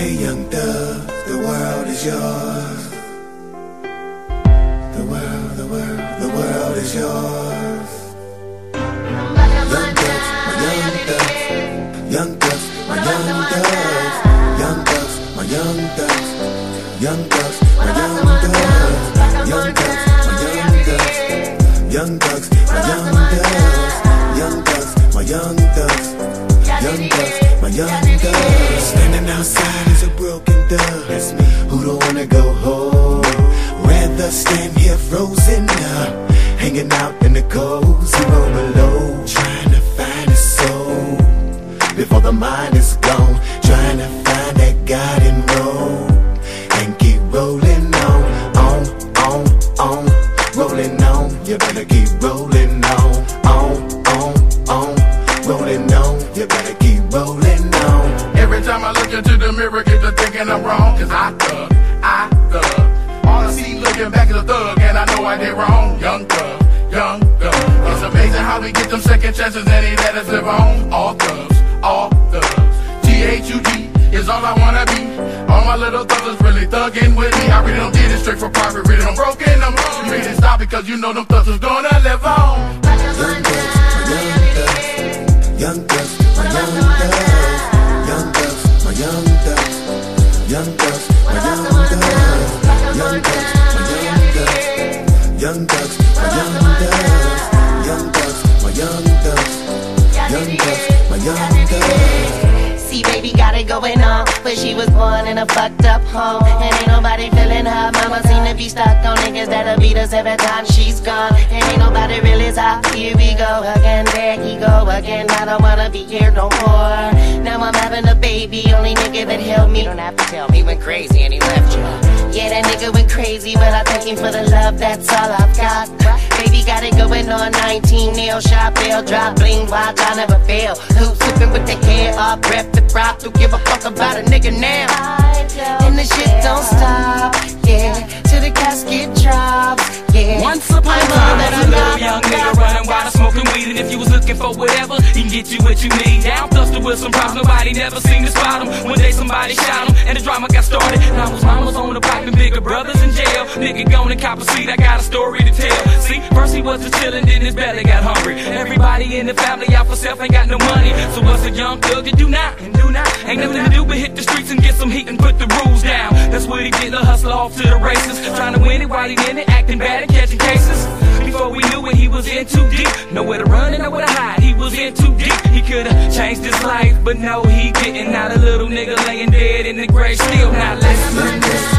Hey young thug, the world is yours. The world is yours. Young thugs, my young thugs. Young thugs, my young thugs. Young thugs, my young thugs. Young thugs, my young thugs. Young thugs, my young thugs. Young thugs, my young thugs. Young thugs, my young thugs. Standing outside is a broken thug. That's me. Who don't wanna go home? Rather stand here frozen up, hanging out in the cold, zero below, trying to find a soul before the mind is gone. Trying to find that guiding road and keep rolling on, rolling on. You better keep rolling on, rolling on. You better keep rolling on. Every time I look into the mirror, get to thinking I'm wrong, cause I thug. All I see looking back is a thug, and I know I did wrong. Young thug. It's amazing how we get them second chances and he let us live on. All thugs. T-H-U-G is all I wanna be. All my little thugs really thugging with me. I really don't did it straight for profit, really don't broken, I'm wrong. You really stop because you know them thugs is gonna live on. Young thugs, my young thugs. Young thugs, my young thugs. Young thugs, my young thugs. Young thugs, my young thugs. Young thugs, my young thugs. Young thugs, my young thugs. Young thugs, my young thugs. See, baby got it going on, but she was born in a fucked up home, and ain't nobody feeling her. Mama seem to be stuck on niggas that'll beat us every time she's gone, and ain't nobody really top. Here we go again, there he go again. I don't wanna be here no more. Now I'm having a baby, only nigga that helped me. Don't have to tell me went crazy and he left you. Yeah, that nigga went crazy, but I thank him for the love, that's all I've got. Baby got it going on, 19 nail shop, bell drop, bling, watch, I never fail. Who's sipping with the hair up, rep the prop, don't give a fuck about a nigga now. And the shit don't stop, yeah, till the casket drops, yeah. Once upon a time, there was a little young nigga running wild and smoking weed, and if you was looking for whatever, he can get you what you need. Down Thuster with some props, nobody never seen to spot him. One day somebody shot him, and the drama got started. Now his mom was on the pipe and bigger brothers in jail. Nigga gone and cop a seat, I got a story to tell. See, first he was just chillin', then his belly got hungry. Everybody in the family out for self ain't got no money. So what's a young thug to do now? Ain't nothing to do but hit the streets and get some heat and put the rules down. That's what he did, the hustler off to the races, trying to win it while he in it, acting bad and catching cases. Before we knew it, he was in too deep. Nowhere to run and nowhere to hide, he was in too deep. He could've changed his life, but no he didn't. Now the little nigga laying dead in the grave, still not listening.